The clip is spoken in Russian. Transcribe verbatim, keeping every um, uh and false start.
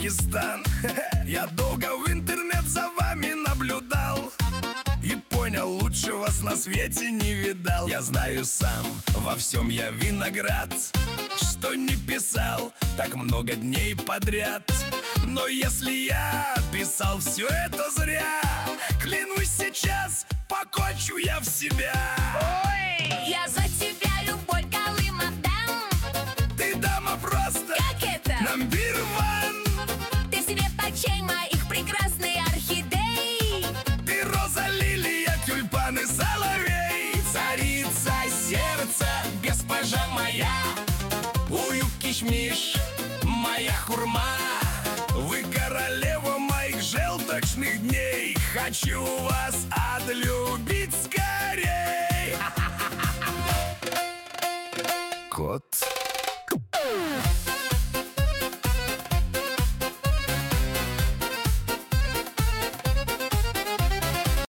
Афганистан. Я долго в интернет за вами наблюдал и понял, лучше вас на свете не видал. Я знаю сам, во всем я виноград, что не писал так много дней подряд. Но если я писал все это зря, клянусь, сейчас покончу я в себя. Ой, я за тебя любовь Колым отдам. Ты дама просто, как это? Number one. Ты себе почей моих прекрасных орхидей. Ты роза, лилия, тюльпан и соловей. Царица сердца, госпожа моя. Уют кишмиш, моя хурма. Вы королева моих желточных дней. Хочу вас отлюбить скорей. Кот.